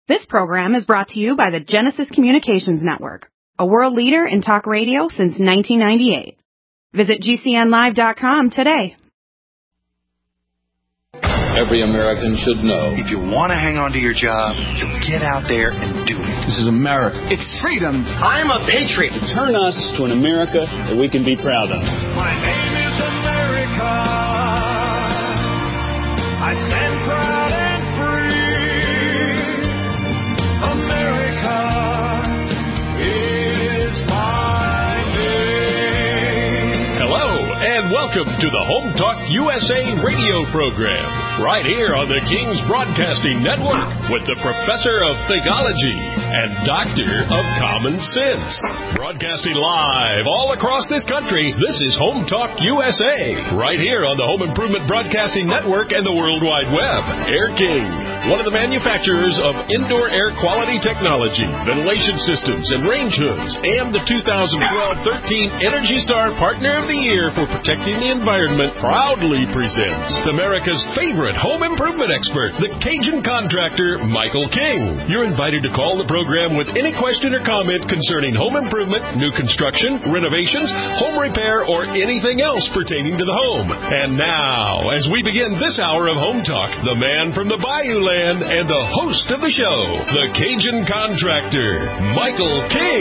This program is brought to you by the Genesis Communications Network, a world leader in talk radio since 1998. Visit GCNlive.com today. Every American should know. If you want to hang on to your job, you get out there and do it. This is America. It's freedom. I'm a patriot. Turn us to an America that we can be proud of. My name is America. I stand proud and free. America is my name. Hello, and welcome to the Home Talk USA radio program, right here on the King's Broadcasting Network with the Professor of Thegology and Doctor of Common Sense. Broadcasting live all across this country, this is Home Talk USA, right here on the Home Improvement Broadcasting Network and the World Wide Web. Air King, one of the manufacturers of indoor air quality technology, ventilation systems, and range hoods, and the 2012-13 Energy Star Partner of the Year for protecting the environment, proudly presents America's favorite home improvement expert, the Cajun contractor, Michael King. You're invited to call the program with any question or comment concerning home improvement, new construction, renovations, home repair, or anything else pertaining to the home. And now, as we begin this hour of Home Talk, the man from the Bayou Land and the host of the show, the Cajun contractor, Michael King.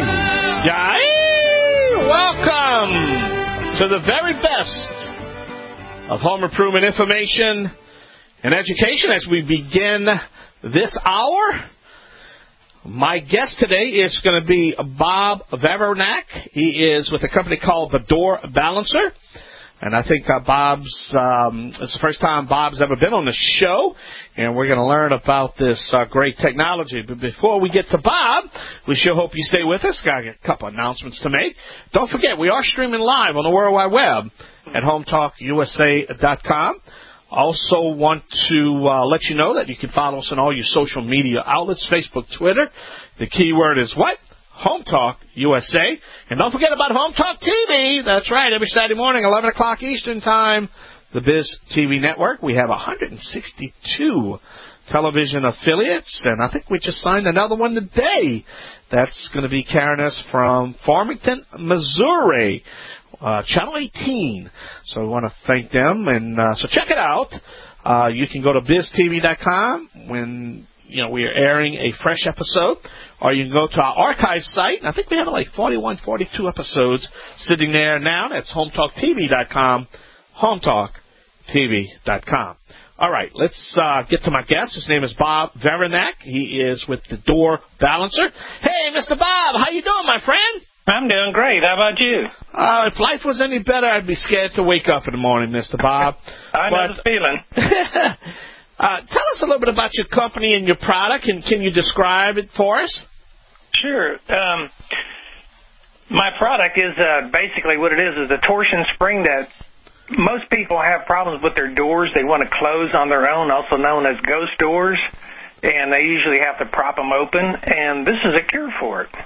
Welcome to the very best of home improvement information and education as we begin this hour. My guest today is going to be Bob Vavernak. He is with a company called the Door Balancer. And I think it's the first time Bob's ever been on the show, and we're going to learn about this great technology. But before we get to Bob, we sure hope you stay with us. Got a couple announcements to make. Don't forget, we are streaming live on the World Wide Web at HometalkUSA.com. Also want to let you know that you can follow us on all your social media outlets, Facebook, Twitter. The keyword is what? Home Talk USA. And don't forget about Home Talk TV. That's right, every Saturday morning, 11 o'clock Eastern Time, the Biz TV Network. We have 162 television affiliates, and I think we just signed another one today. That's going to be carrying us from Farmington, Missouri, Channel 18. So we want to thank them, and so check it out. You can go to BizTV.com when we are airing a fresh episode, or you can go to our archive site. And I think we have like 41, 42 episodes sitting there now. That's HomeTalkTV.com, HomeTalkTV.com. All right, let's get to my guest. His name is Bob Vavernak. He is with the Door Balancer. Hey, Mr. Bob, how you doing, my friend? I'm doing great. How about you? If life was any better, I'd be scared to wake up in the morning, Mr. Bob. I know the feeling. Tell us a little bit about your company and your product, and can you describe it for us? Sure. My product is basically what it is a torsion spring that most people have problems with their doors. They want to close on their own, also known as ghost doors, and they usually have to prop them open, and this is a cure for it.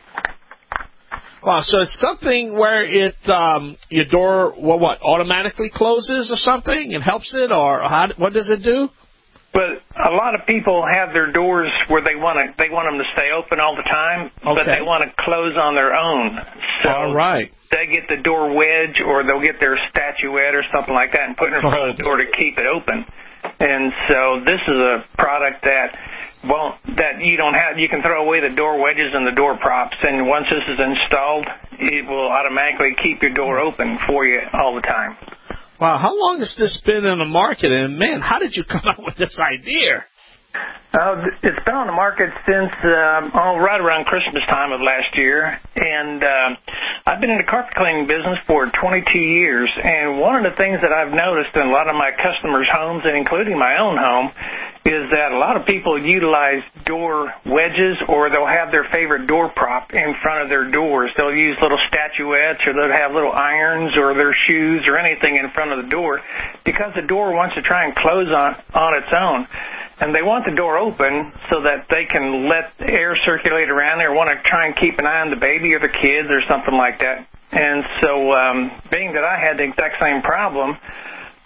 Wow, so it's something where it your door automatically closes or something and helps it, or what does it do? But a lot of people have their doors where they want them to stay open all the time, but they want to close on their own. So all right. They get the door wedge, or they'll get their statuette or something like that and put it in front of the door to keep it open. And so this is a product that you don't have. You can throw away the door wedges and the door props, and once this is installed, it will automatically keep your door open for you all the time. Wow, how long has this been in the market? And, man, how did you come up with this idea? It's been on the market since right around Christmas time of last year. And I've been in the carpet cleaning business for 22 years. And one of the things that I've noticed in a lot of my customers' homes, and including my own home, is that a lot of people utilize door wedges, or they'll have their favorite door prop in front of their doors. They'll use little statuettes, or they'll have little irons or their shoes or anything in front of the door because the door wants to try and close on its own. And they want the door open so that they can let air circulate around there, want to try and keep an eye on the baby or the kids or something like that. And so being that I had the exact same problem,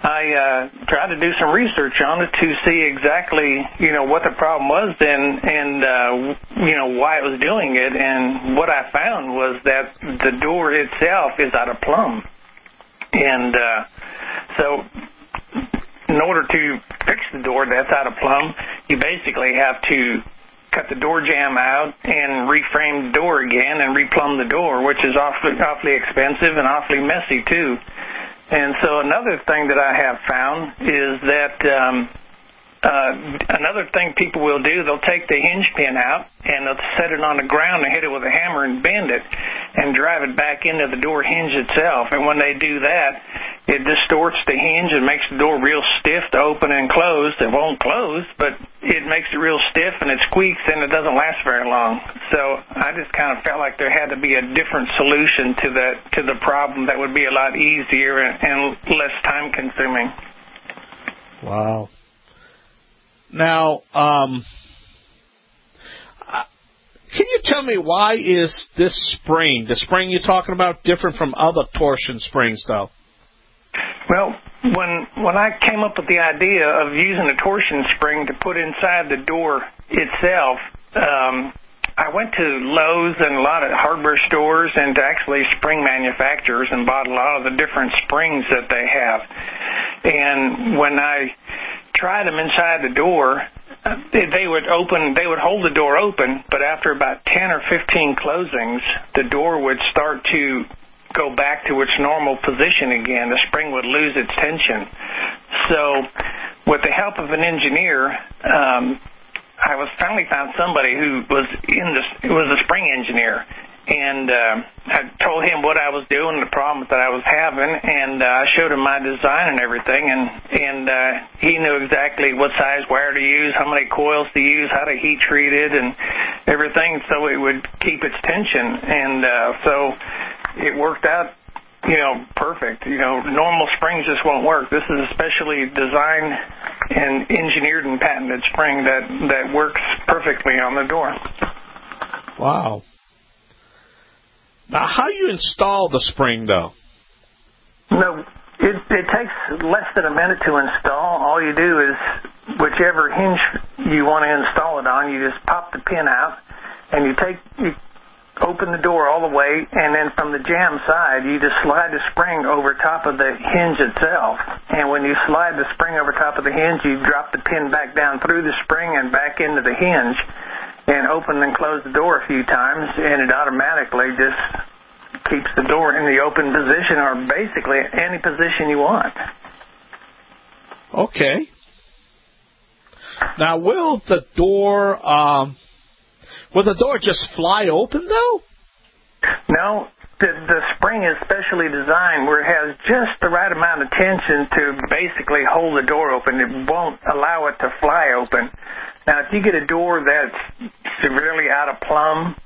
I tried to do some research on it to see exactly, what the problem was and why it was doing it. And what I found was that the door itself is out of plumb. And so in order to fix the door that's out of plumb, you basically have to cut the door jamb out and reframe the door again and replumb the door, which is awfully expensive and awfully messy too. And so another thing that I have found is that another thing people will do, they'll take the hinge pin out and they'll set it on the ground and hit it with a hammer and bend it and drive it back into the door hinge itself. And when they do that, it distorts the hinge and makes the door real stiff to open and close. It won't close, but it makes it real stiff and it squeaks and it doesn't last very long. So I just kind of felt like there had to be a different solution to the problem that would be a lot easier and less time consuming. Wow. Now, can you tell me why is this spring, the spring you're talking about, different from other torsion springs, though? Well, when I came up with the idea of using a torsion spring to put inside the door itself, I went to Lowe's and a lot of hardware stores and to actually spring manufacturers and bought a lot of the different springs that they have. And when I tried them inside the door, they would hold the door open, but after about 10 or 15 closings, the door would start to go back to its normal position again. The spring would lose its tension. So with the help of an engineer, I finally found somebody who was a spring engineer. And I told him what I was doing, the problems that I was having, and I showed him my design and everything, and he knew exactly what size wire to use, how many coils to use, how to heat treat it, and everything so it would keep its tension. And so it worked out, perfect. Normal springs just won't work. This is a specially designed and engineered and patented spring that works perfectly on the door. Wow. Now, how do you install the spring, though? No, it takes less than a minute to install. All you do is whichever hinge you want to install it on, you just pop the pin out, and you open the door all the way, and then from the jamb side, you just slide the spring over top of the hinge itself. And when you slide the spring over top of the hinge, you drop the pin back down through the spring and back into the hinge, and open and close the door a few times, and it automatically just keeps the door in the open position, or basically any position you want. Okay. Now, will the door just fly open, though? No. The spring is specially designed where it has just the right amount of tension to basically hold the door open. It won't allow it to fly open. Now, if you get a door that's severely out of plumb,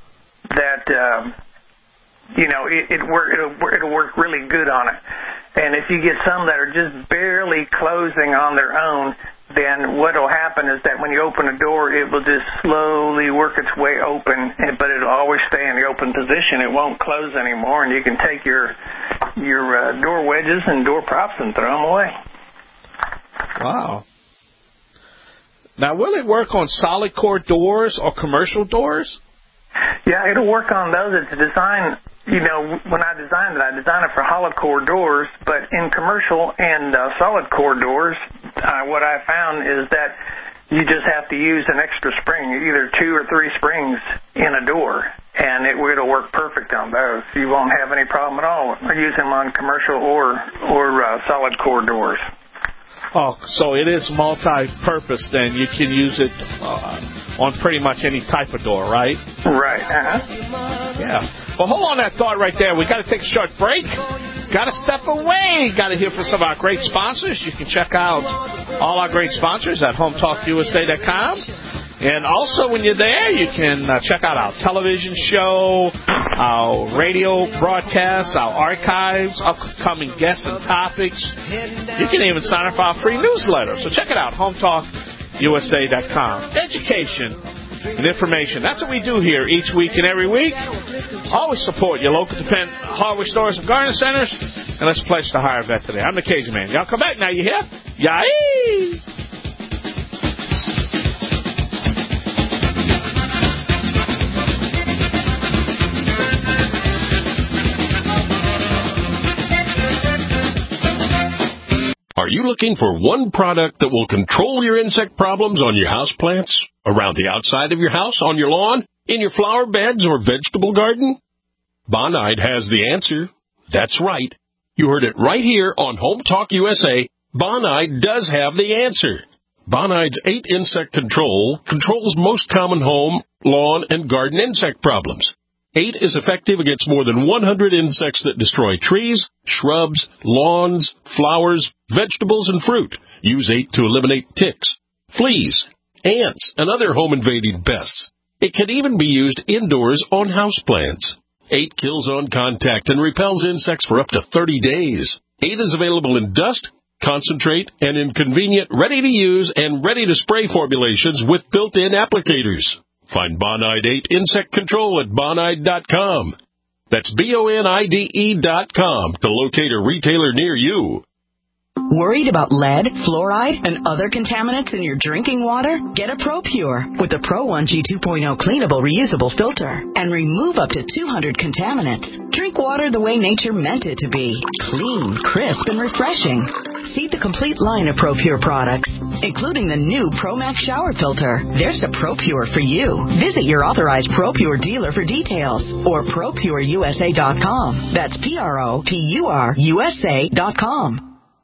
it'll work really good on it. And if you get some that are just barely closing on their own, then what will happen is that when you open a door, it will just slowly work its way open, but it'll always stay in the open position. It won't close anymore, and you can take your door wedges and door props and throw them away. Wow. Now, will it work on solid core doors or commercial doors? Yeah, it'll work on those. It's designed, when I designed it for hollow core doors, but in commercial and solid core doors, what I found is that you just have to use an extra spring, either 2 or 3 springs in a door, and it'll work perfect on those. You won't have any problem at all using them on commercial or solid core doors. Oh, so it is multi-purpose then. You can use it on pretty much any type of door, right? Right. Yeah. Well, hold on that thought right there. We got to take a short break. Got to step away. Got to hear from some of our great sponsors. You can check out all our great sponsors at HometalkUSA.com. And also, when you're there, you can check out our television show, our radio broadcasts, our archives, upcoming guests and topics. You can even sign up for our free newsletter. So check it out, HometalkUSA.com. Education and information. That's what we do here each week and every week. Always support your local independent hardware stores and garden centers. and let's pledge to hire a vet today. I'm the Cajun Man. Y'all come back now, you hear? Yay! Are you looking for one product that will control your insect problems on your house plants, around the outside of your house, on your lawn, in your flower beds or vegetable garden? Bonide has the answer. That's right. You heard it right here on Home Talk USA. Bonide does have the answer. Bonide's 8 insect control controls most common home, lawn, and garden insect problems. 8 is effective against more than 100 insects that destroy trees, shrubs, lawns, flowers, vegetables, and fruit. Use 8 to eliminate ticks, fleas, ants, and other home-invading pests. It can even be used indoors on houseplants. 8 kills on contact and repels insects for up to 30 days. 8 is available in dust, concentrate, and in convenient, ready-to-use and ready-to-spray formulations with built-in applicators. Find Bonide 8 Insect Control at Bonide.com. That's BONIDE.com to locate a retailer near you. Worried about lead, fluoride, and other contaminants in your drinking water? Get a ProPure with the Pro 1G 2.0 cleanable reusable filter and remove up to 200 contaminants. Drink water the way nature meant it to be. Clean, crisp, and refreshing. See the complete line of ProPure products, including the new ProMax shower filter. There's a ProPure for you. Visit your authorized ProPure dealer for details or ProPureUSA.com. That's ProPureUSA.com.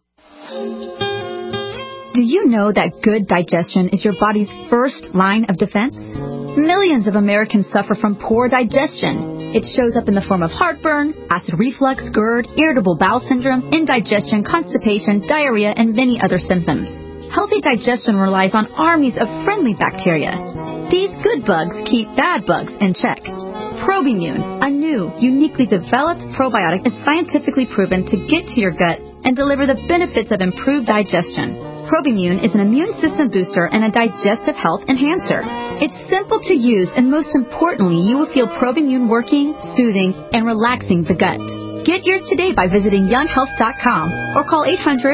Do you know that good digestion is your body's first line of defense? Millions of Americans suffer from poor digestion. It shows up in the form of heartburn, acid reflux, GERD, irritable bowel syndrome, indigestion, constipation, diarrhea, and many other symptoms. Healthy digestion relies on armies of friendly bacteria. These good bugs keep bad bugs in check. Probimune, a new, uniquely developed probiotic, is scientifically proven to get to your gut and deliver the benefits of improved digestion. Probimune is an immune system booster and a digestive health enhancer. It's simple to use, and most importantly, you will feel Probimune working, soothing, and relaxing the gut. Get yours today by visiting younghealth.com or call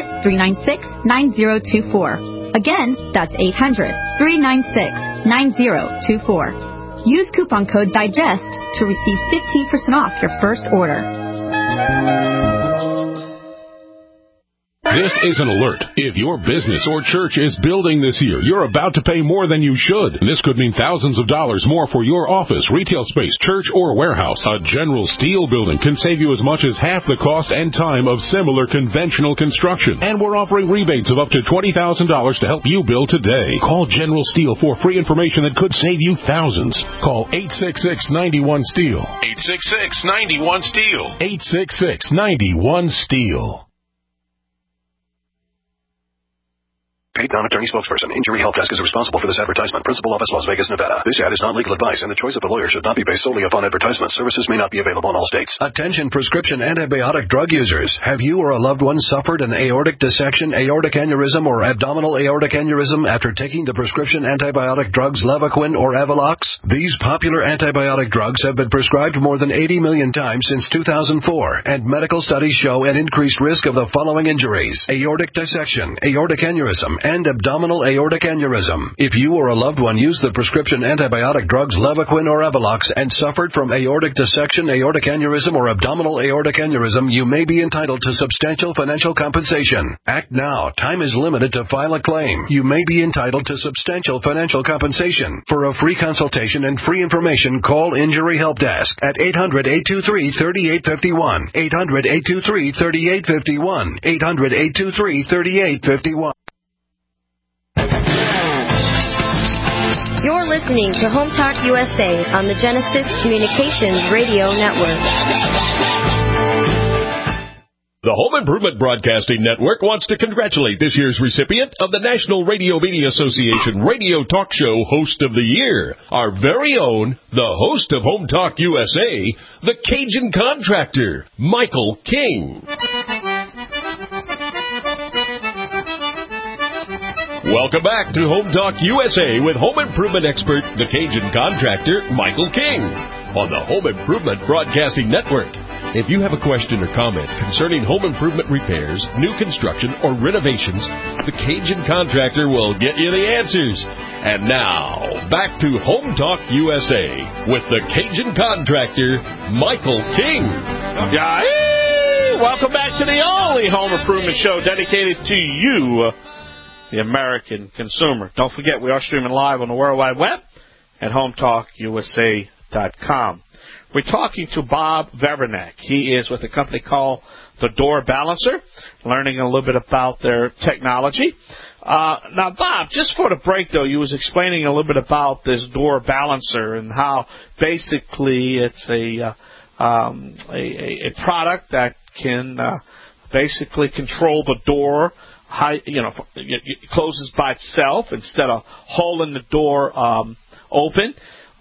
800-396-9024. Again, that's 800-396-9024. Use coupon code DIGEST to receive 15% off your first order. This is an alert. If your business or church is building this year, you're about to pay more than you should. This could mean thousands of dollars more for your office, retail space, church, or warehouse. A General Steel building can save you as much as half the cost and time of similar conventional construction. And we're offering rebates of up to $20,000 to help you build today. Call General Steel for free information that could save you thousands. Call 866-91-STEEL. 866-91-STEEL. 866-91-STEEL. Paid non-attorney spokesperson. Injury Help Desk is responsible for this advertisement. Principal office, Las Vegas, Nevada. This ad is not legal advice, and the choice of the lawyer should not be based solely upon advertisements. Services may not be available in all states. Attention prescription antibiotic drug users. Have you or a loved one suffered an aortic dissection, aortic aneurysm, or abdominal aortic aneurysm after taking the prescription antibiotic drugs Levaquin or Avelox? These popular antibiotic drugs have been prescribed more than 80 million times since 2004, and medical studies show an increased risk of the following injuries: aortic dissection, aortic aneurysm, and abdominal aortic aneurysm. If you or a loved one used the prescription antibiotic drugs Levaquin or Avelox and suffered from aortic dissection, aortic aneurysm, or abdominal aortic aneurysm, you may be entitled to substantial financial compensation. Act now. Time is limited to file a claim. You may be entitled to substantial financial compensation. For a free consultation and free information, call Injury Help Desk at 800-823-3851. 800-823-3851. 800-823-3851. You're listening to Home Talk USA on the Genesis Communications Radio Network. The Home Improvement Broadcasting Network wants to congratulate this year's recipient of the National Radio Media Association Radio Talk Show Host of the Year, our very own, the host of Home Talk USA, the Cajun Contractor, Michael King. Welcome back to Home Talk USA with home improvement expert, the Cajun Contractor, Michael King, on the Home Improvement Broadcasting Network. If you have a question or comment concerning home improvement repairs, new construction, or renovations, the Cajun Contractor will get you the answers. And now, back to Home Talk USA with the Cajun Contractor, Michael King. Welcome back to the only home improvement show dedicated to you, the American consumer. Don't forget, we are streaming live on the World Wide Web at HometalkUSA.com. We're talking to Bob Verbernack. He is with a company called The Door Balancer, learning a little bit about their technology. Now, Bob, just for the break, though, you was explaining a little bit about this Door Balancer and how basically it's a product that can basically control the door. It closes by itself instead of holding the door open.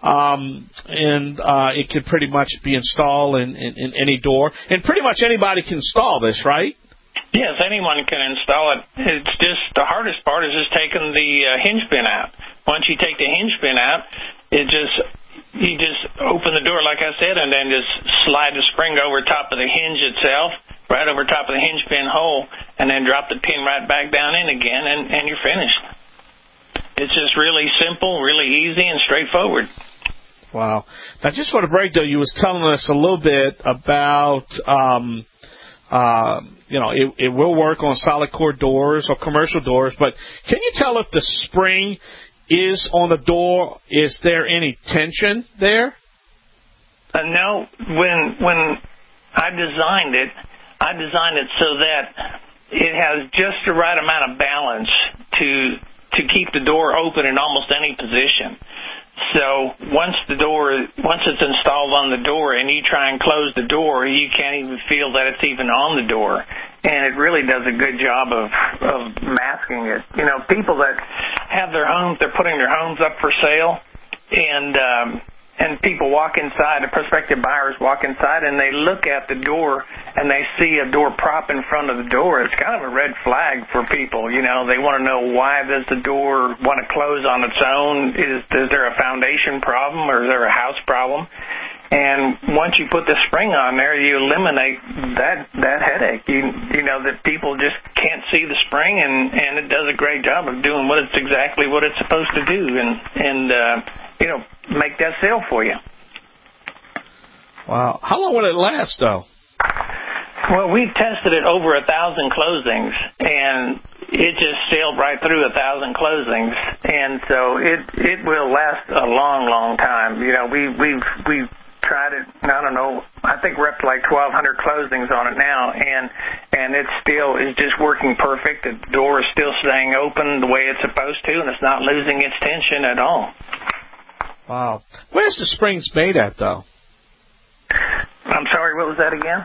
It can pretty much be installed in any door. And pretty much anybody can install this, right? Yes, anyone can install it. It's just the hardest part is just taking the hinge pin out. Once you take the hinge pin out, you just open the door, like I said, and then just slide the spring over top of the hinge itself, right over top of the hinge pin hole, and then drop the pin right back down in again, and you're finished. It's just really simple, really easy, and straightforward. Wow. Now, just for the break, though, you was telling us a little bit about, it will work on solid core doors or commercial doors, but can you tell if the spring is on the door? Is there any tension there? No. When I designed it so that it has just the right amount of balance to keep the door open in almost any position. So once it's installed on the door and you try and close the door, you can't even feel that it's even on the door. And it really does a good job of masking it. You know, people that have their homes, they're putting their homes up for sale, and people walk inside, the prospective buyers walk inside, and they look at the door, and they see a door prop in front of the door. It's kind of a red flag for people. You know, they want to know, why does the door want to close on its own? Is there a foundation problem, or is there a house problem? And once you put the spring on there, you eliminate that headache. You know that people just can't see the spring, and it does a great job of doing exactly what it's supposed to do, and make that sale for you. Wow. How long will it last, though? Well, we've tested it over 1,000 closings, and it just sailed right through 1,000 closings, and so it will last a long, long time. You know, we've tried it. I don't know. I think we're up to like 1,200 closings on it now, and it still is just working perfect. The door is still staying open the way it's supposed to, and it's not losing its tension at all. Wow. Where's the springs made at, though? I'm sorry, what was that again?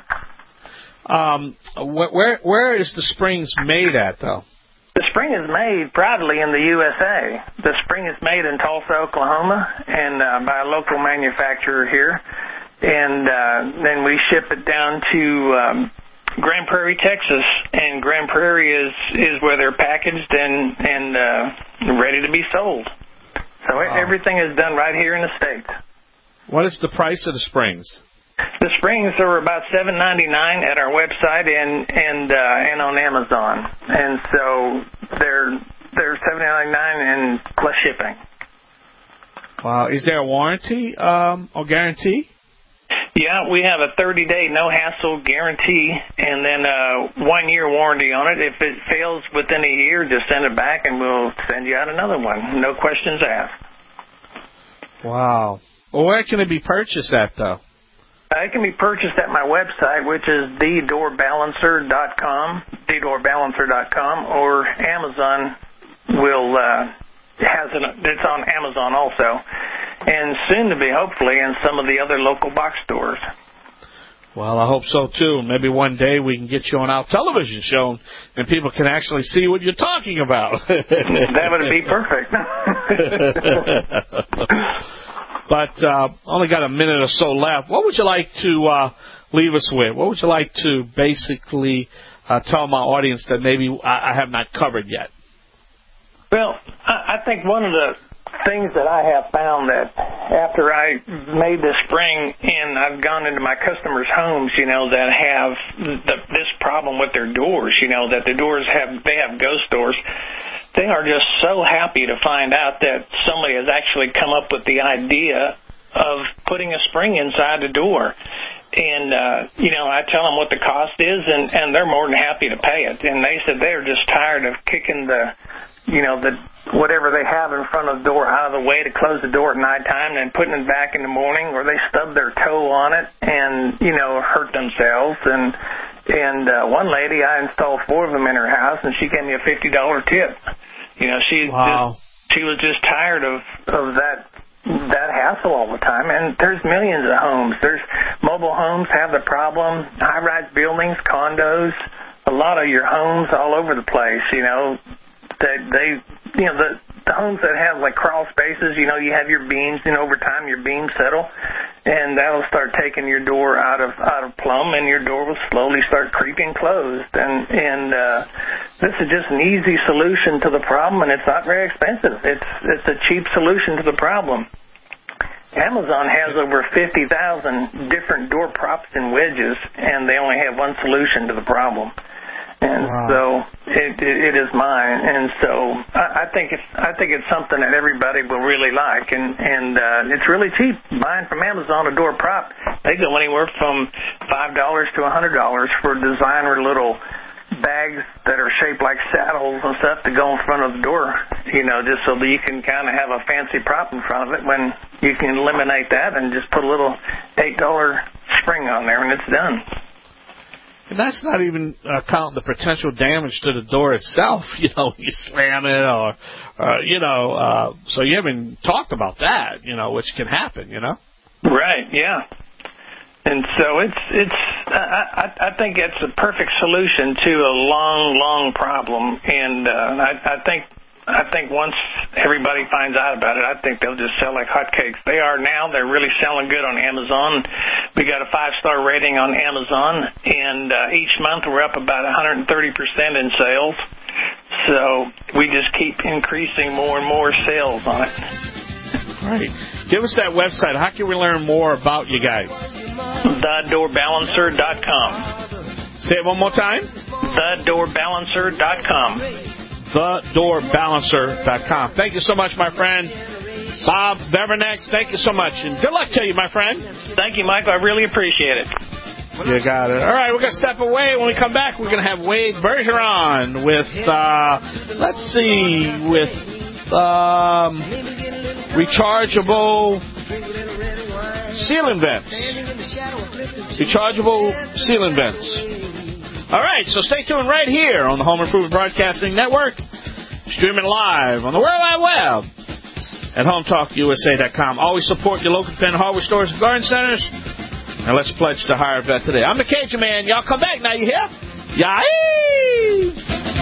Where is the springs made at, though? The spring is made proudly in the USA. The spring is made in Tulsa, Oklahoma, and by a local manufacturer here. And then we ship it down to Grand Prairie, Texas. And Grand Prairie is where they're packaged and ready to be sold. So everything is done right here in the States. What is the price of the springs? The springs are about $7.99 at our website and on Amazon, and so they're $7.99 and plus shipping. Wow, is there a warranty or guarantee? Yeah, we have a 30-day no-hassle guarantee, and then a 1-year warranty on it. If it fails within a year, just send it back, and we'll send you out another one. No questions asked. Wow. Well, where can it be purchased at, though? It can be purchased at my website, which is thedoorbalancer.com, or Amazon has it. It's on Amazon also, and soon to be, hopefully, in some of the other local box stores. Well, I hope so, too. Maybe one day we can get you on our television show and people can actually see what you're talking about. That would be perfect. But only got a minute or so left. What would you like to leave us with? What would you like to basically tell my audience that maybe I have not covered yet? Well, I think one of the things that I have found that after I made this spring and I've gone into my customers' homes, that have this problem with their doors, that the doors they have ghost doors. They are just so happy to find out that somebody has actually come up with the idea of putting a spring inside the door. And, I tell them what the cost is, and they're more than happy to pay it. And they said they're just tired of kicking the whatever they have in front of the door out of the way to close the door at nighttime and putting it back in the morning, or they stub their toe on it and, hurt themselves. And one lady, I installed 4 of them in her house, and she gave me a $50 tip. She was just tired of that hassle all the time. And there's millions of homes. There's mobile homes have the problem, high-rise buildings, condos, a lot of your homes all over the place, the homes that have like crawl spaces, you have your beams, and over time your beams settle, and that'll start taking your door out of plumb, and your door will slowly start creeping closed. And this is just an easy solution to the problem, and it's not very expensive. It's a cheap solution to the problem. Amazon has over 50,000 different door props and wedges, and they only have one solution to the problem. And so it is mine, and so I think it's something that everybody will really like, and it's really cheap. Buying from Amazon a door prop, they go anywhere from $5 to $100 for designer little bags that are shaped like saddles and stuff to go in front of the door, just so that you can kind of have a fancy prop in front of it. When you can eliminate that and just put a little $8 spring on there, and it's done. And that's not even counting the potential damage to the door itself. You slam it or so you haven't talked about that, which can happen, Right, yeah. And so I think it's a perfect solution to a long problem. And I think once everybody finds out about it, I think they'll just sell like hotcakes. They are now. They're really selling good on Amazon. We got a 5-star rating on Amazon, and each month we're up about 130% in sales. So we just keep increasing more and more sales on it. Right. Give us that website. How can we learn more about you guys? TheDoorBalancer.com. Say it one more time. TheDoorBalancer.com. TheDoorBalancer.com. Thank you so much, my friend. Bob Beverneck, thank you so much. And good luck to you, my friend. Thank you, Michael. I really appreciate it. You got it. All right, we're going to step away. When we come back, we're going to have Wade Bergeron with, rechargeable ceiling vents. Rechargeable ceiling vents. All right, so stay tuned right here on the Home Improvement Broadcasting Network, streaming live on the World Wide Web at HomeTalkUSA.com. Always support your local independent hardware stores and garden centers, and let's pledge to hire a vet today. I'm the Cajun Man. Y'all come back now, you hear? Yay!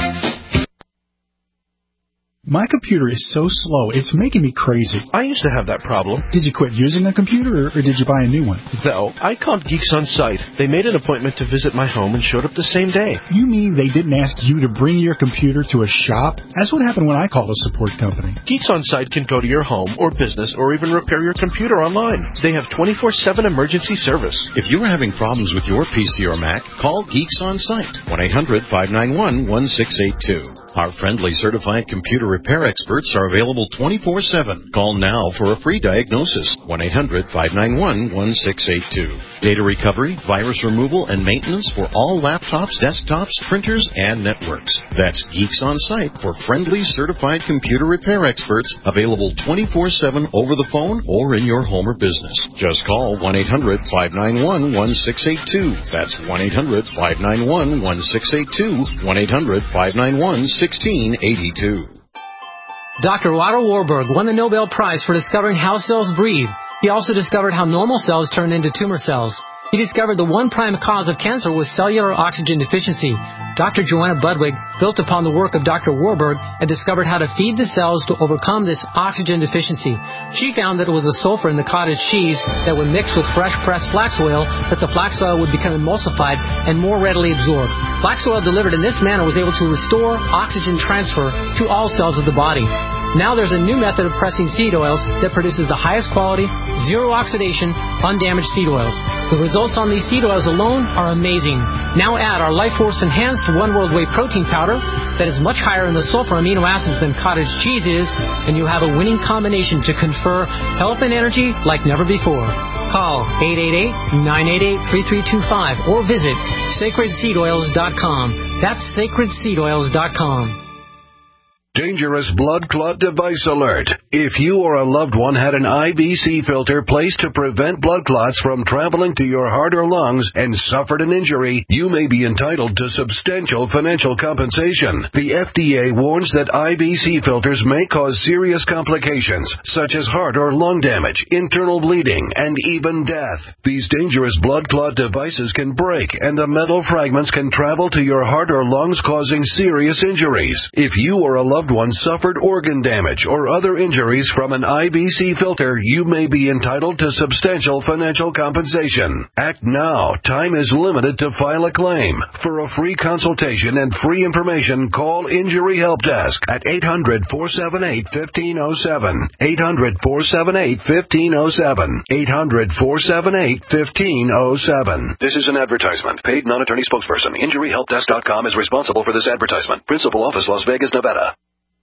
My computer is so slow, it's making me crazy. I used to have that problem. Did you quit using a computer, or did you buy a new one? No, I called Geeks On Site. They made an appointment to visit my home and showed up the same day. You mean they didn't ask you to bring your computer to a shop? That's what happened when I called a support company. Geeks On Site can go to your home or business or even repair your computer online. They have 24/7 emergency service. If you're having problems with your PC or Mac, call Geeks On Site. 1-800-591-1682. Our friendly certified computer repair experts are available 24/7. Call now for a free diagnosis. 1-800-591-1682. Data recovery, virus removal, and maintenance for all laptops, desktops, printers, and networks. That's Geeks On Site for friendly certified computer repair experts, available 24/7 over the phone or in your home or business. Just call 1-800-591-1682. That's 1-800-591-1682. 1-800-591-1682. Dr. Otto Warburg won the Nobel Prize for discovering how cells breathe. He also discovered how normal cells turn into tumor cells. He discovered the one prime cause of cancer was cellular oxygen deficiency. Dr. Joanna Budwig built upon the work of Dr. Warburg and discovered how to feed the cells to overcome this oxygen deficiency. She found that it was the sulfur in the cottage cheese that would mix with fresh pressed flax oil, that the flax oil would become emulsified and more readily absorbed. Flax oil delivered in this manner was able to restore oxygen transfer to all cells of the body. Now there's a new method of pressing seed oils that produces the highest quality, zero oxidation, undamaged seed oils. The results on these seed oils alone are amazing. Now add our Life Force Enhanced One World Whey Protein Powder that is much higher in the sulfur amino acids than cottage cheese is, and you have a winning combination to confer health and energy like never before. Call 888-988-3325 or visit sacredseedoils.com. That's sacredseedoils.com. Dangerous blood clot device alert. If you or a loved one had an IBC filter placed to prevent blood clots from traveling to your heart or lungs and suffered an injury, you may be entitled to substantial financial compensation. The FDA warns that IBC filters may cause serious complications, such as heart or lung damage, internal bleeding, and even death. These dangerous blood clot devices can break, and the metal fragments can travel to your heart or lungs, causing serious injuries. If you or a loved one suffered organ damage or other injuries from an IBC filter, you may be entitled to substantial financial compensation. Act now. Time is limited to file a claim. For a free consultation and free information, call Injury Help Desk at 800-478-1507. 800-478-1507. 800-478-1507. This is an advertisement. Paid non-attorney spokesperson. InjuryHelpDesk.com is responsible for this advertisement. Principal office, Las Vegas, Nevada.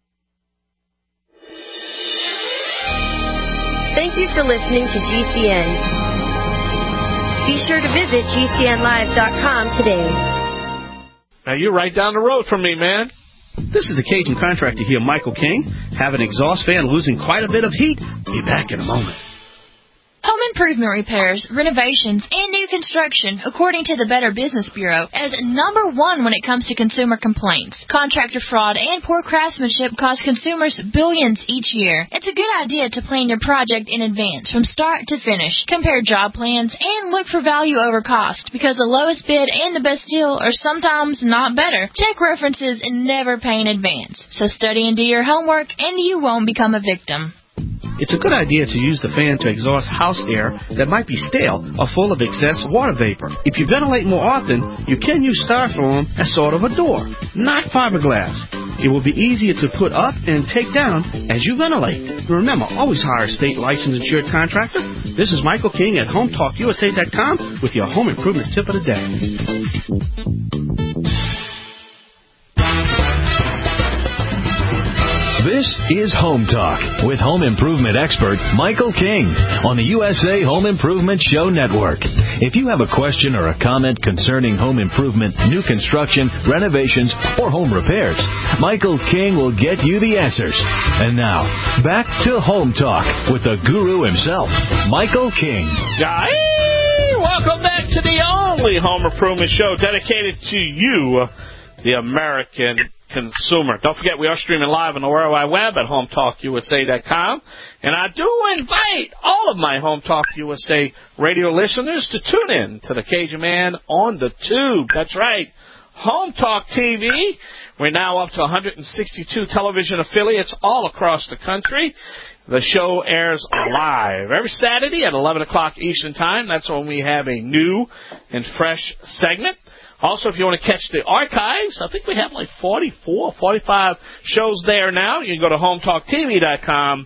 Thank you for listening to GCN. Be sure to visit GCNlive.com today. Now, you're right down the road from me, man. This is the Cajun contractor here, Michael King. Have an exhaust fan losing quite a bit of heat? Be back in a moment. Home improvement repairs, renovations, and new construction, according to the Better Business Bureau, as number one when it comes to consumer complaints. Contractor fraud and poor craftsmanship cost consumers billions each year. It's a good idea to plan your project in advance, from start to finish. Compare job plans and look for value over cost, because the lowest bid and the best deal are sometimes not better. Check references and never pay in advance. So study and do your homework, and you won't become a victim. It's a good idea to use the fan to exhaust house air that might be stale or full of excess water vapor. If you ventilate more often, you can use styrofoam as sort of a door, not fiberglass. It will be easier to put up and take down as you ventilate. Remember, always hire a state licensed insured contractor. This is Michael King at HomeTalkUSA.com with your home improvement tip of the day. This is Home Talk with home improvement expert Michael King on the USA Home Improvement Show Network. If you have a question or a comment concerning home improvement, new construction, renovations, or home repairs, Michael King will get you the answers. And now, back to Home Talk with the guru himself, Michael King. Hey, welcome back to the only home improvement show dedicated to you, the American consumer. Don't forget, we are streaming live on the World Wide Web at HomeTalkUSA.com. And I do invite all of my Home Talk USA radio listeners to tune in to the Cajun Man on the Tube. That's right, Home Talk TV. We're now up to 162 television affiliates all across the country. The show airs live every Saturday at 11 o'clock Eastern Time. That's when we have a new and fresh segment. Also, if you want to catch the archives, I think we have like 44, 45 shows there now. You can go to HomeTalkTV.com,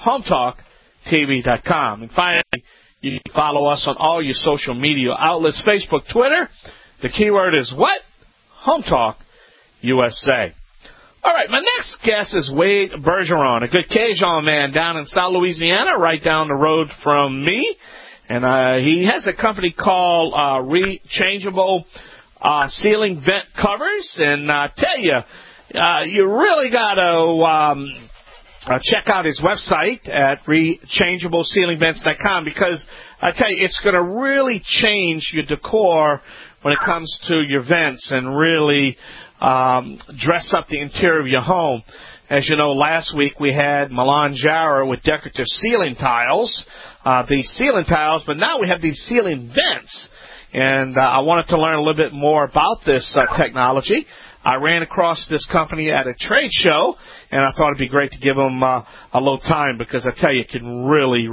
HomeTalkTV.com. And finally, you can follow us on all your social media outlets, Facebook, Twitter. The keyword is what? Home Talk USA. All right, my next guest is Wade Bergeron, a good Cajun man down in South Louisiana, right down the road from me. And he has a company called Rechangeable Ceiling Vent Covers. And I tell you, you really got to check out his website at rechangeableCeilingVents.com, because I tell you, it's going to really change your decor when it comes to your vents and really dress up the interior of your home. As you know, last week we had Milan Jara with decorative ceiling tiles, these ceiling tiles, but now we have these ceiling vents. And I wanted to learn a little bit more about this technology. I ran across this company at a trade show, and I thought it'd be great to give them a little time, because I tell you, it can really,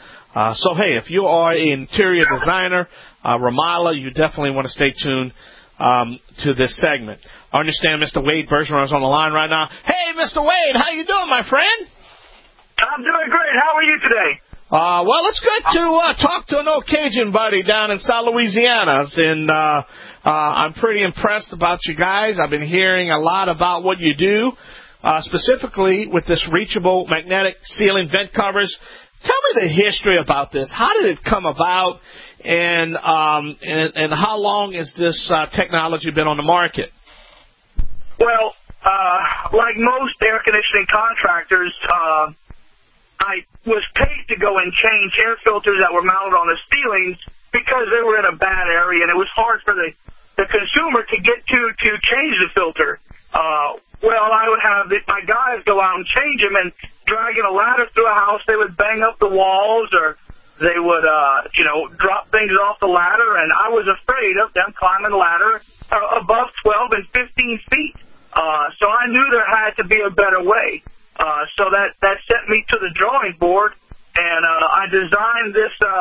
so, hey, if you are an interior designer, remodeler, you definitely want to stay tuned to this segment. I understand Mr. Wade Bergeron is on the line right now. Hey, Mr. Wade, how you doing, my friend? I'm doing great. How are you today? Well, it's good to talk to an old Cajun buddy down in South Louisiana, and I'm pretty impressed about you guys. I've been hearing a lot about what you do, specifically with this reachable magnetic ceiling vent covers. Tell me the history about this. How did it come about, and how long has this technology been on the market? Well, like most air conditioning contractors, I was paid to go and change air filters that were mounted on the ceilings because they were in a bad area, and it was hard for the consumer to get to change the filter. Well, I would have my guys go out and change them, and dragging a ladder through a house, they would bang up the walls, or they would, drop things off the ladder, and I was afraid of them climbing the ladder above 12 and 15 feet. So I knew there had to be a better way. So that sent me to the drawing board, and I designed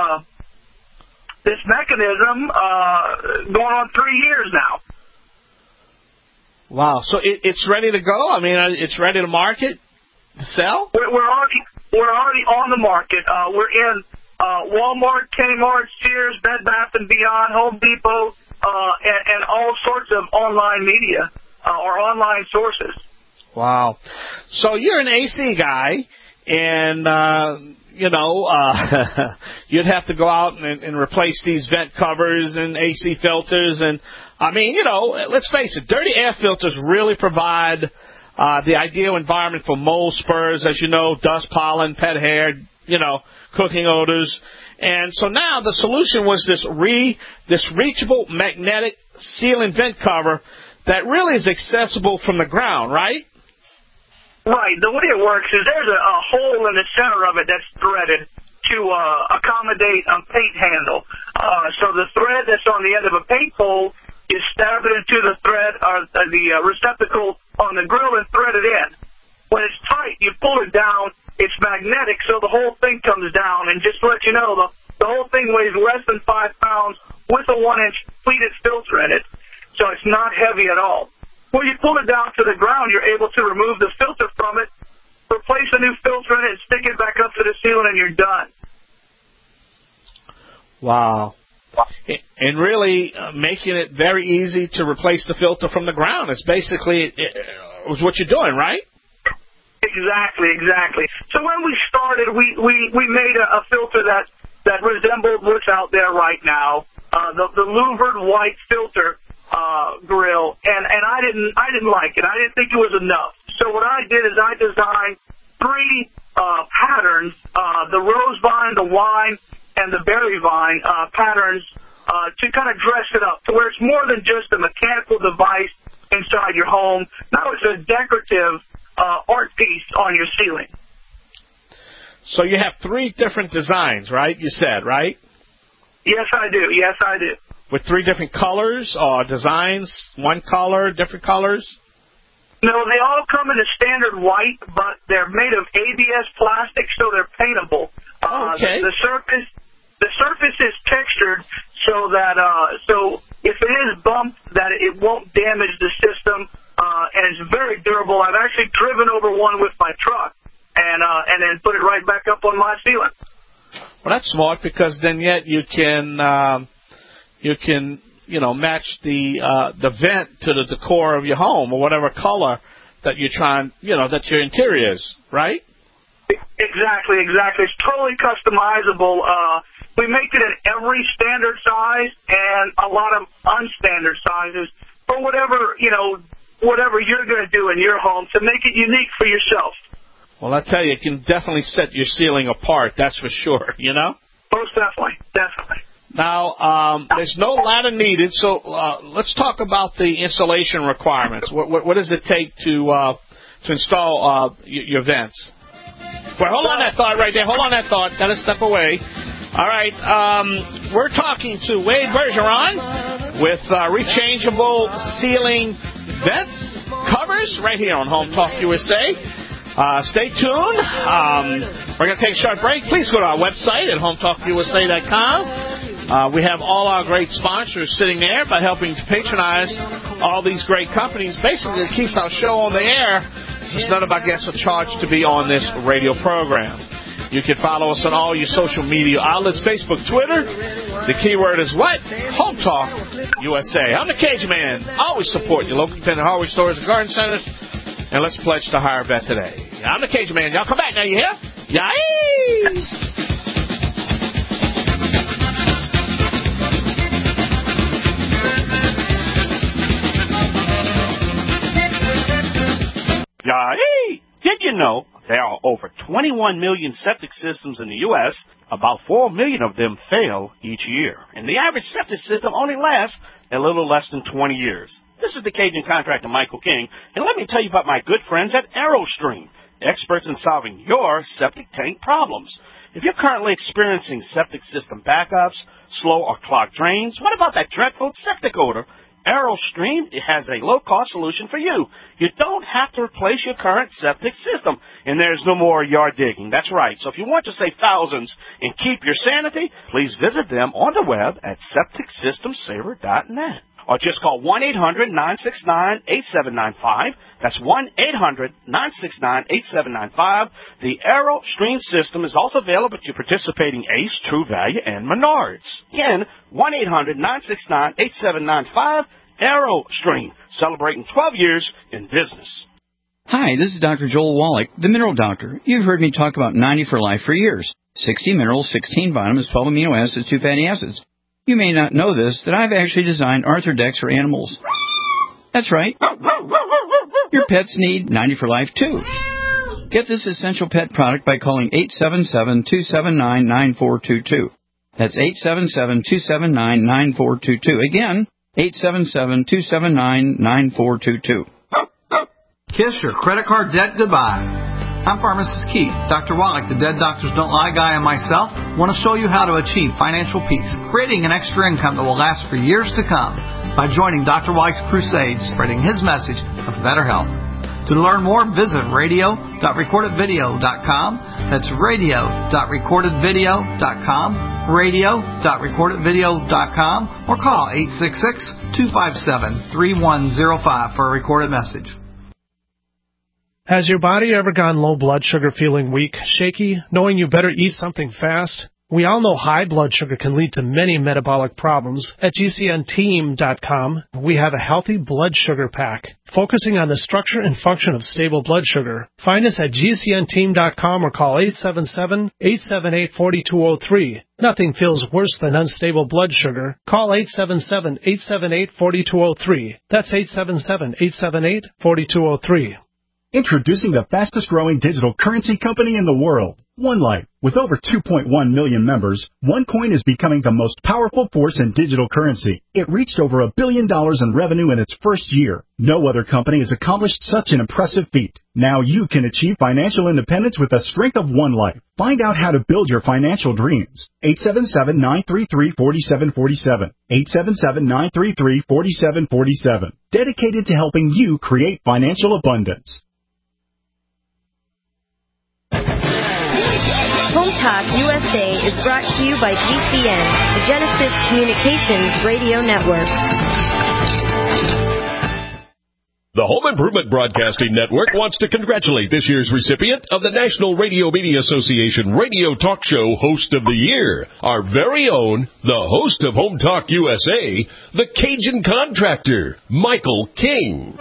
this mechanism going on 3 years now. Wow! So it's ready to go. I mean, it's ready to market, to sell. We're already on the market. We're in Walmart, Kmart, Sears, Bed Bath & Beyond, Home Depot, and all sorts of online media or online sources. Wow. So you're an AC guy, and, you'd have to go out and replace these vent covers and AC filters. And, I mean, let's face it, dirty air filters really provide the ideal environment for mold spurs, as you know, dust, pollen, pet hair, cooking odors. And so now the solution was this reachable magnetic ceiling vent cover that really is accessible from the ground, right? Right. The way it works is there's a hole in the center of it that's threaded to accommodate a paint handle. So the thread that's on the end of a paint pole is stabbed into the thread or the receptacle on the grill and thread it in. When it's tight, you pull it down. It's magnetic, so the whole thing comes down. And just to let you know, the whole thing weighs less than 5 pounds with a 1-inch pleated filter in it. So it's not heavy at all. When you pull it down to the ground, you're able to remove the filter from it, replace a new filter in it, and stick it back up to the ceiling, and you're done. Wow. And really making it very easy to replace the filter from the ground. It's basically was what you're doing, right? Exactly. So when we started, we made a filter that resembled what's out there right now, the louvered white filter grill, and I didn't like it. I didn't think it was enough. So what I did is I designed 3 patterns, the rose vine, the wine, and the berry vine patterns to kind of dress it up to where it's more than just a mechanical device inside your home. Now it's a decorative art piece on your ceiling. So you have 3 different designs, right? You said, right? Yes, I do. With 3 different colors or designs, one color, different colors? No, they all come in a standard white, but they're made of ABS plastic, so they're paintable. Okay. The surface is textured so that so if it is bumped, that it won't damage the system, and it's very durable. I've actually driven over one with my truck and then put it right back up on my ceiling. Well, that's smart because then you can match the vent to the decor of your home or whatever color that you're trying, that your interior is, right? Exactly. It's totally customizable. We make it in every standard size and a lot of unstandard sizes for whatever you're going to do in your home to make it unique for yourself. Well, I tell you, it can definitely set your ceiling apart, that's for sure, Most definitely. Now, there's no ladder needed, so let's talk about the installation requirements. What does it take to install your vents? Well, hold on that thought right there. Got to step away. All right, we're talking to Wade Bergeron with rechangeable ceiling vents covers right here on Home Talk USA. Stay tuned. We're going to take a short break. Please go to our website at hometalkusa.com. We have all our great sponsors sitting there by helping to patronize all these great companies. Basically, it keeps our show on the air. It's none of our guests are charged to be on this radio program. You can follow us on all your social media outlets, Facebook, Twitter. The keyword is what? Home Talk USA. I'm the Cajun Man. Always support your local independent hardware stores and garden centers. And let's pledge to hire a vet today. I'm the Cajun Man. Y'all come back now, you hear? Yay! Yay! Did you know there are over 21 million septic systems in the U.S.? About 4 million of them fail each year. And the average septic system only lasts a little less than 20 years. This is the Cajun contractor, Michael King, and let me tell you about my good friends at AeroStream, experts in solving your septic tank problems. If you're currently experiencing septic system backups, slow or clogged drains, what about that dreadful septic odor? AeroStream has a low-cost solution for you. You don't have to replace your current septic system, and there's no more yard digging. That's right. So if you want to save thousands and keep your sanity, please visit them on the web at septicsystemsaver.net. Or just call 1-800-969-8795. That's 1-800-969-8795. The AeroStream system is also available at your participating Ace, True Value, and Menards. Again, 1-800-969-8795. AeroStream, celebrating 12 years in business. Hi, this is Dr. Joel Wallach, the Mineral Doctor. You've heard me talk about 90 for Life for years. 60 minerals, 16 vitamins, 12 amino acids, 2 fatty acids. You may not know this, that I've actually designed Arthrodex for animals. That's right. Your pets need 90 for Life, too. Get this essential pet product by calling 877-279-9422. That's 877-279-9422. Again, 877-279-9422. Kiss your credit card debt goodbye. I'm Pharmacist Keith. Dr. Wallach, the Dead Doctors Don't Lie guy, and myself want to show you how to achieve financial peace, creating an extra income that will last for years to come by joining Dr. Wallach's crusade, spreading his message of better health. To learn more, visit radio.recordedvideo.com. That's radio.recordedvideo.com, radio.recordedvideo.com, or call 866-257-3105 for a recorded message. Has your body ever gone low blood sugar, feeling weak, shaky, knowing you better eat something fast? We all know high blood sugar can lead to many metabolic problems. At GCNteam.com, we have a healthy blood sugar pack, focusing on the structure and function of stable blood sugar. Find us at GCNteam.com or call 877-878-4203. Nothing feels worse than unstable blood sugar. Call 877-878-4203. That's 877-878-4203. Introducing the fastest-growing digital currency company in the world, OneLife. With over 2.1 million members, OneCoin is becoming the most powerful force in digital currency. It reached over $1 billion in revenue in its first year. No other company has accomplished such an impressive feat. Now you can achieve financial independence with the strength of OneLife. Find out how to build your financial dreams. 877-933-4747. 877-933-4747. Dedicated to helping you create financial abundance. Home Talk USA is brought to you by GCN, the Genesis Communications Radio Network. The Home Improvement Broadcasting Network wants to congratulate this year's recipient of the National Radio Media Association Radio Talk Show Host of the Year, our very own, the host of Home Talk USA, the Cajun Contractor, Michael King.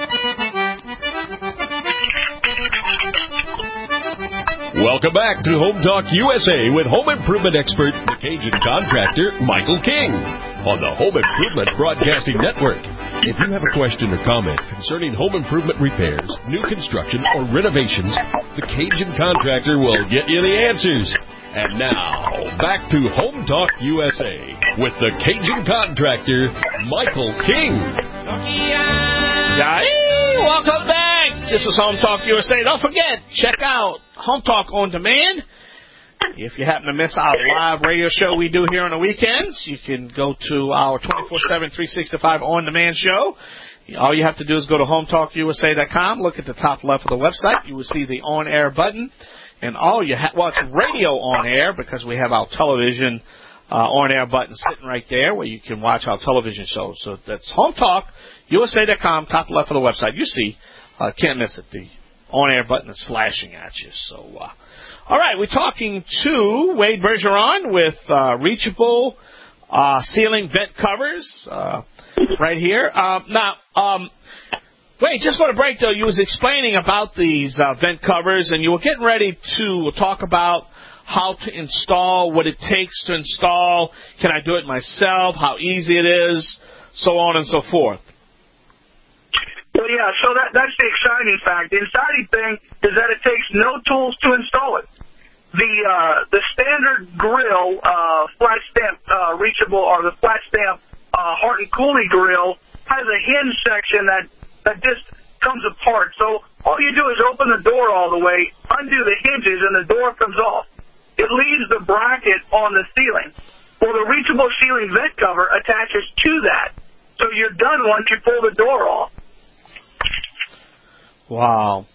Welcome back to Home Talk USA with home improvement expert, the Cajun Contractor, Michael King, on the Home Improvement Broadcasting Network. If you have a question or comment concerning home improvement repairs, new construction, or renovations, the Cajun Contractor will get you the answers. And now, back to Home Talk USA with the Cajun Contractor, Michael King. Welcome back. This is Home Talk USA. Don't forget, check out Home Talk On Demand. If you happen to miss our live radio show we do here on the weekends, you can go to our 24/7, 365 on-demand show. All you have to do is go to HomeTalkUSA.com, look at the top left of the website. You will see the on-air button. And all you well, it's radio on air because we have our television on-air button sitting right there where you can watch our television shows. So that's HomeTalkUSA.com, top left of the website. You see, can't miss it. The on-air button is flashing at you. So, all right, we're talking to Wade Bergeron with reachable ceiling vent covers right here. Wait, just for the break, though, you was explaining about these vent covers, and you were getting ready to talk about how to install, what it takes to install, can I do it myself, how easy it is, so on and so forth. Well, yeah, so that's the exciting fact. The exciting thing is that it takes no tools to install it. The standard grill, flat stamp reachable, or the flat stamp Hart and Cooley grill has a hinge section that just comes apart. So all you do is open the door all the way, undo the hinges, and the door comes off. It leaves the bracket on the ceiling. Well, the reachable ceiling vent cover attaches to that. So you're done once you pull the door off. Wow.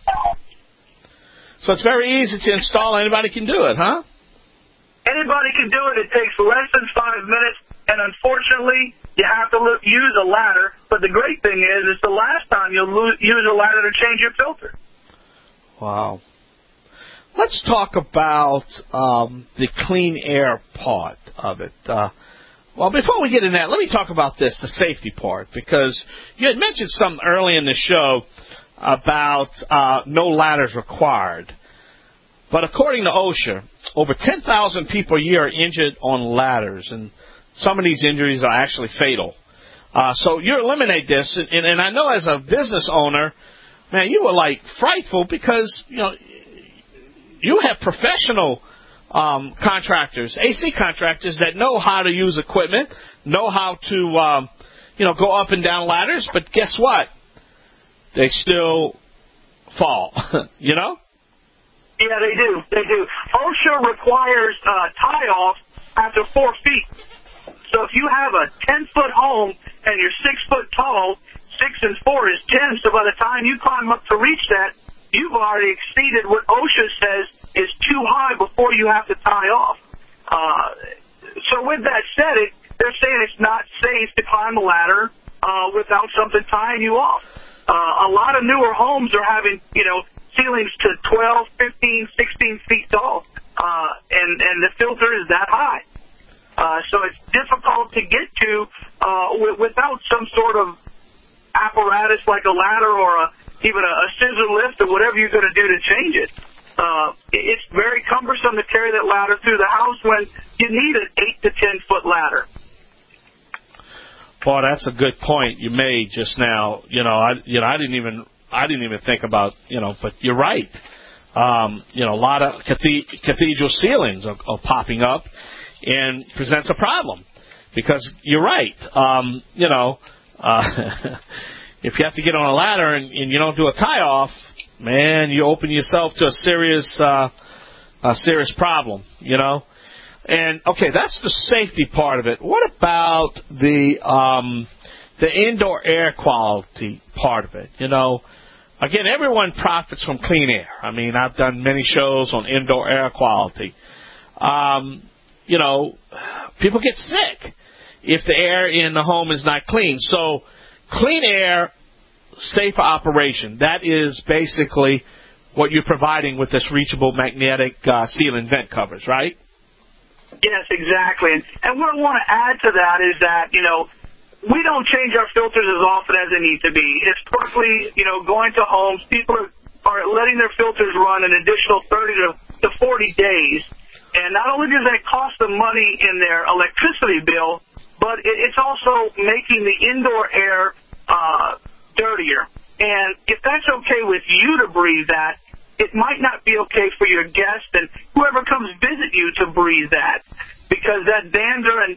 So it's very easy to install. Anybody can do it, huh? Anybody can do it. It takes less than 5 minutes, and unfortunately, you have to use a ladder. But the great thing is, it's the last time you'll use a ladder to change your filter. Wow. Let's talk about the clean air part of it. Well, before we get in that, let me talk about this, the safety part, because you had mentioned something early in the show about no ladders required. But according to OSHA, over 10,000 people a year are injured on ladders, and some of these injuries are actually fatal. So you eliminate this, and I know as a business owner, man, you were like frightful because, you know, you have professional contractors, AC contractors that know how to use equipment, know how to, go up and down ladders, but guess what? They still fall, you know? Yeah, they do. They do. OSHA requires tie-off after 4 feet. So if you have a 10-foot home and you're 6 foot tall, 6 and 4 is 10, so by the time you climb up to reach that, you've already exceeded what OSHA says is too high before you have to tie off. So with that said, they're saying it's not safe to climb a ladder without something tying you off. A lot of newer homes are having, ceilings to 12, 15, 16 feet tall, and the filter is that high. So it's difficult to get to without some sort of apparatus like a ladder or even a scissor lift or whatever you're going to do to change it. It's very cumbersome to carry that ladder through the house when you need an 8 to 10 foot ladder. Boy, that's a good point you made just now. I didn't even think about, but you're right. A lot of cathedral ceilings are popping up and presents a problem because you're right. If you have to get on a ladder and you don't do a tie-off, man, you open yourself to a serious problem, And, okay, that's the safety part of it. What about the indoor air quality part of it? Again, everyone profits from clean air. I mean, I've done many shows on indoor air quality. People get sick if the air in the home is not clean. So clean air, safer operation, that is basically what you're providing with this reachable magnetic ceiling vent covers, right? Yes, exactly. And what I want to add to that is that, we don't change our filters as often as they need to be. It's perfectly, going to homes. People are letting their filters run an additional 30 to 40 days. And not only does that cost them money in their electricity bill, but it's also making the indoor air dirtier. And if that's okay with you to breathe that, it might not be okay for your guest and whoever comes visit you to breathe that, because that dander and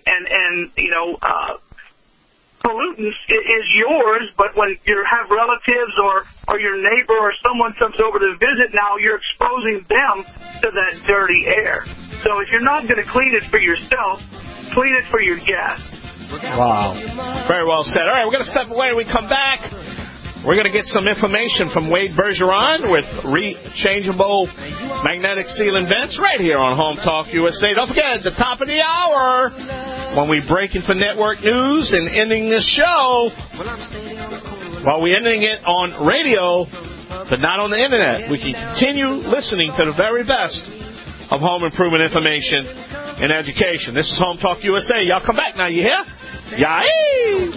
pollutants is yours. But when you have relatives or your neighbor or someone comes over to visit, now you're exposing them to that dirty air. So if you're not going to clean it for yourself, clean it for your guests. Wow. Very well said. All right, we're going to step away. When we come back, We're going to get some information from Wade Bergeron with rechangeable magnetic sealing vents right here on Home Talk USA. Don't forget, at the top of the hour, when we break in for network news and ending the show, while we're ending it on radio, but not on the Internet, we can continue listening to the very best of home improvement information and education. This is Home Talk USA. Y'all come back now, you hear? Yay!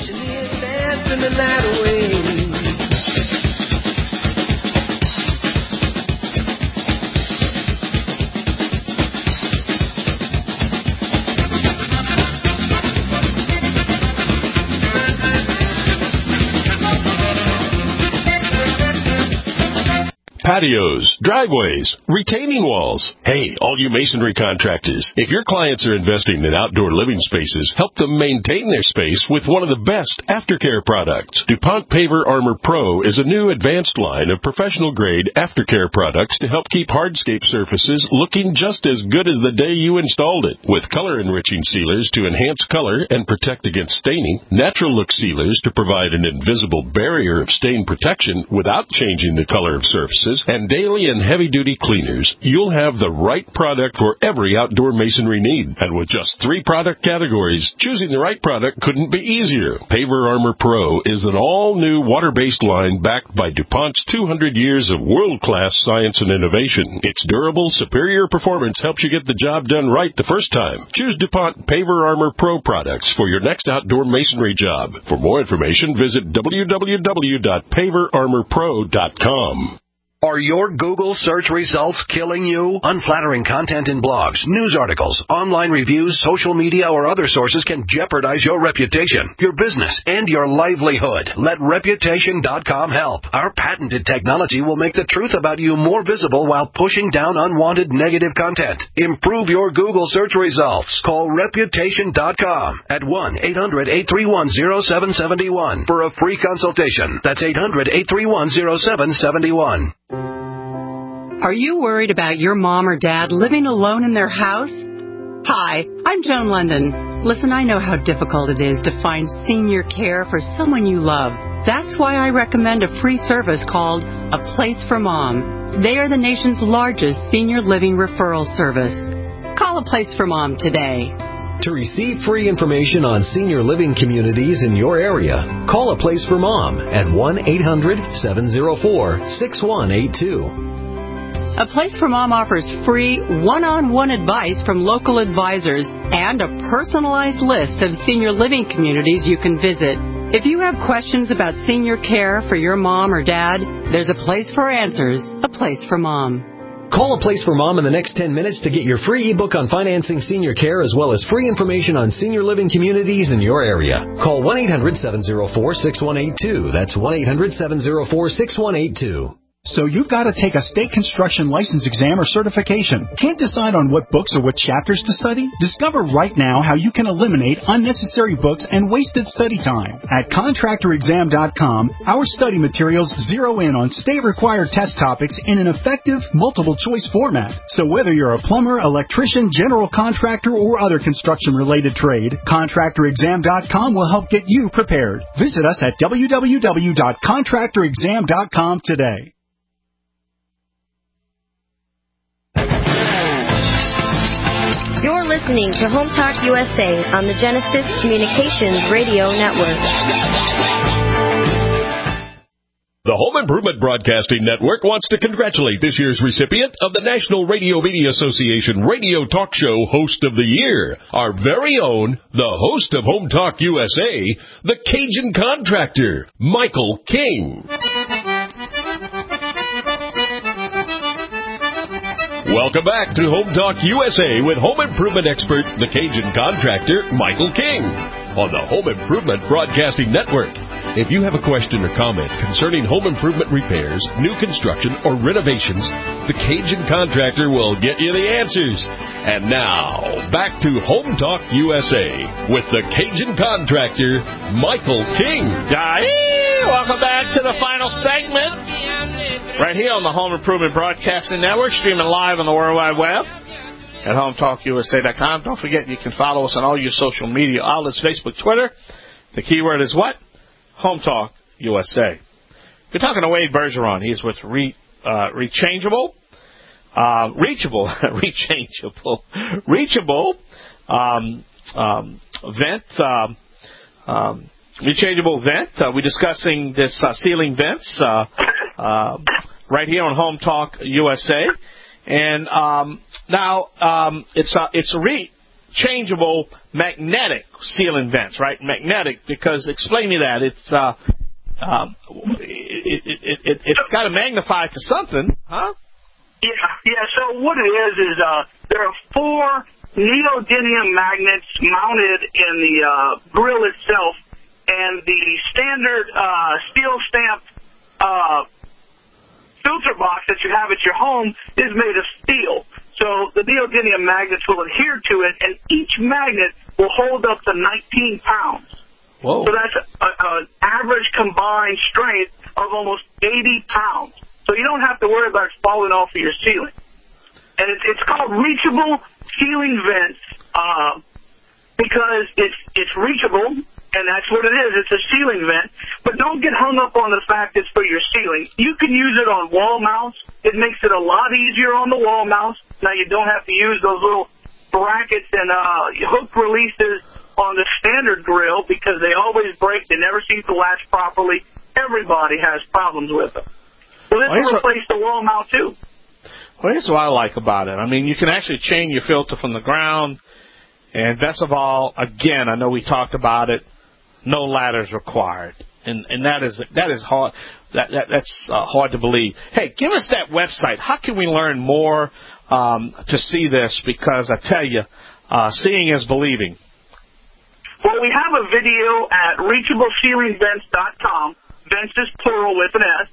Patios, driveways, retaining walls. Hey, all you masonry contractors, if your clients are investing in outdoor living spaces, help them maintain their space with one of the best aftercare products. DuPont Paver Armor Pro is a new advanced line of professional-grade aftercare products to help keep hardscape surfaces looking just as good as the day you installed it. With color-enriching sealers to enhance color and protect against staining, natural look sealers to provide an invisible barrier of stain protection without changing the color of surfaces, and daily and heavy-duty cleaners, you'll have the right product for every outdoor masonry need. And with just 3 product categories, choosing the right product couldn't be easier. Paver Armor Pro is an all-new water-based line backed by DuPont's 200 years of world-class science and innovation. Its durable, superior performance helps you get the job done right the first time. Choose DuPont Paver Armor Pro products for your next outdoor masonry job. For more information, visit www.paverarmorpro.com. Are your Google search results killing you? Unflattering content in blogs, news articles, online reviews, social media, or other sources can jeopardize your reputation, your business, and your livelihood. Let Reputation.com help. Our patented technology will make the truth about you more visible while pushing down unwanted negative content. Improve your Google search results. Call Reputation.com at 1-800-831-0771 for a free consultation. That's 800-831-0771. Are you worried about your mom or dad living alone in their house? Hi, I'm Joan London. Listen, I know how difficult it is to find senior care for someone you love. That's why I recommend a free service called A Place for Mom. They are the nation's largest senior living referral service. Call A Place for Mom today. To receive free information on senior living communities in your area, call A Place for Mom at 1-800-704-6182. A Place for Mom offers free one-on-one advice from local advisors and a personalized list of senior living communities you can visit. If you have questions about senior care for your mom or dad, there's a place for answers, A Place for Mom. Call A Place for Mom in the next 10 minutes to get your free ebook on financing senior care as well as free information on senior living communities in your area. Call 1-800-704-6182. That's 1-800-704-6182. So you've got to take a state construction license exam or certification. Can't decide on what books or what chapters to study? Discover right now how you can eliminate unnecessary books and wasted study time. At contractorexam.com, our study materials zero in on state-required test topics in an effective, multiple-choice format. So whether you're a plumber, electrician, general contractor, or other construction-related trade, contractorexam.com will help get you prepared. Visit us at www.contractorexam.com today. You're listening to Home Talk USA on the Genesis Communications Radio Network. The Home Improvement Broadcasting Network wants to congratulate this year's recipient of the National Radio Media Association Radio Talk Show Host of the Year, our very own, the host of Home Talk USA, the Cajun Contractor, Michael King. Welcome back to Home Talk USA with home improvement expert, the Cajun Contractor, Michael King, on the Home Improvement Broadcasting Network. If you have a question or comment concerning home improvement repairs, new construction, or renovations, the Cajun Contractor will get you the answers. And now, back to Home Talk USA with the Cajun Contractor, Michael King. Welcome back to the final segment, right here on the Home Improvement Broadcasting Network, streaming live on the World Wide Web at HomeTalkUSA.com. Don't forget, you can follow us on all your social media outlets, Facebook, Twitter. The keyword is what? Home Talk USA. We're talking to Wade Bergeron. He's with Reachable Rechangeable Vent. We're discussing this ceiling vents right here on Home Talk USA, and now it's rechangeable magnetic ceiling vents, right? Magnetic, because explain me that it's got to magnify to something, huh? Yeah. So what it is there are 4 neodymium magnets mounted in the grill itself, and the standard steel stamped filter box that you have at your home is made of steel. So the neodymium magnets will adhere to it, and each magnet will hold up to 19 pounds. Whoa. So that's an average combined strength of almost 80 pounds. So you don't have to worry about it falling off of your ceiling. And it's called reachable ceiling vents because it's reachable, and that's what it is. It's a ceiling vent. But don't get hung up on the fact it's for your ceiling. You can use it on wall mounts. It makes it a lot easier on the wall mounts. Now you don't have to use those little brackets and hook releases on the standard grill because they always break. They never seem to latch properly. Everybody has problems with them. So this will replace the wall mount too. Well, here's what I like about it. I mean, you can actually chain your filter from the ground. And best of all, again, I know we talked about it, no ladders required. And that is hard. That's hard to believe. Hey, give us that website. How can we learn more to see this? Because I tell you, seeing is believing. Well, we have a video at reachableCeilingVents.com. Vents is plural with an S.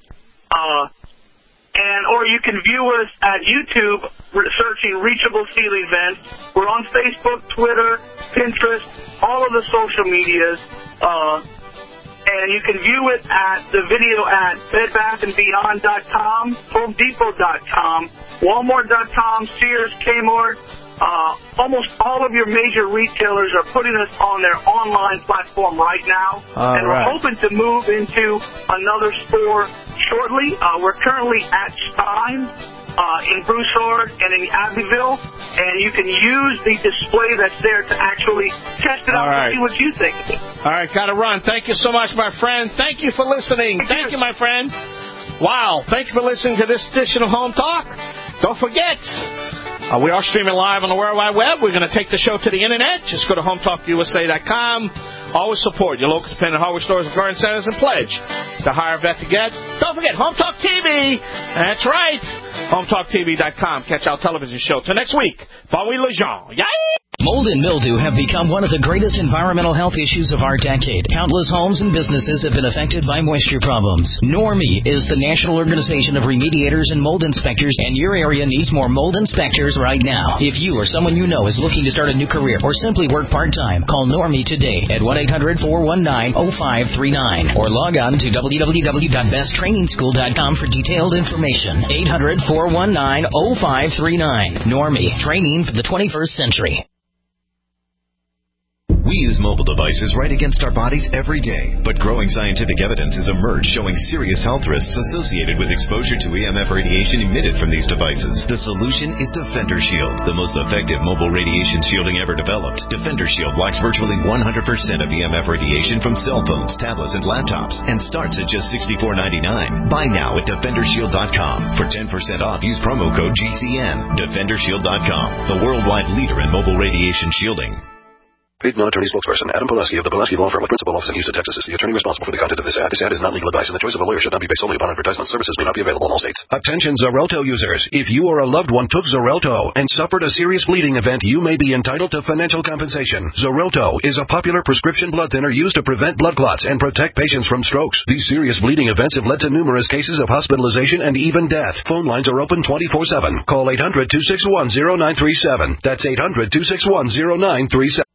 Or you can view us at YouTube searching Reachable Ceiling Vents. We're on Facebook, Twitter, Pinterest, all of the social medias. And you can view it the video at BedBathAndBeyond.com, HomeDepot.com, Walmart.com, Sears, Kmart. Almost all of your major retailers are putting us on their online platform right now. We're hoping to move into another store shortly. We're currently at Stein in Broussard and in Abbeville, and you can use the display that's there to actually test it out and see what you think. All right, got to run. Thank you so much, my friend. Thank you for listening. Thank you, my friend. Wow, thank you for listening to this edition of Home Talk. Don't forget, we are streaming live on the World Wide Web. We're going to take the show to the Internet. Just go to HomeTalkUSA.com. Always support your local independent hardware stores and garden centers and pledge to hire a vet to get. Don't forget, Home Talk TV. That's right. HomeTalkTV.com. Catch our television show. Till next week. Bon oui, les gens. Yay! Mold and mildew have become one of the greatest environmental health issues of our decade. Countless homes and businesses have been affected by moisture problems. NORMI is the National Organization of Remediators and Mold Inspectors, and your area needs more mold inspectors right now. If you or someone you know is looking to start a new career or simply work part-time, call NORMI today at 1-800-419-0539 or log on to www.besttrainingschool.com for detailed information. 800-419-0539. NORMI, training for the 21st century. We use mobile devices right against our bodies every day, but growing scientific evidence has emerged showing serious health risks associated with exposure to EMF radiation emitted from these devices. The solution is Defender Shield, the most effective mobile radiation shielding ever developed. Defender Shield blocks virtually 100% of EMF radiation from cell phones, tablets, and laptops, and starts at just $64.99. Buy now at DefenderShield.com. For 10% off, use promo code GCN. DefenderShield.com, the worldwide leader in mobile radiation shielding. Paid non-attorney spokesperson Adam Pulaski of the Pulaski Law Firm with principal office in Houston, Texas is the attorney responsible for the content of this ad. This ad is not legal advice, and the choice of a lawyer should not be based solely upon advertisement. Services may not be available in all states. Attention Xarelto users. If you or a loved one took Xarelto and suffered a serious bleeding event, you may be entitled to financial compensation. Xarelto is a popular prescription blood thinner used to prevent blood clots and protect patients from strokes. These serious bleeding events have led to numerous cases of hospitalization and even death. Phone lines are open 24/7. Call 800-261-0937. That's 800-261-0937.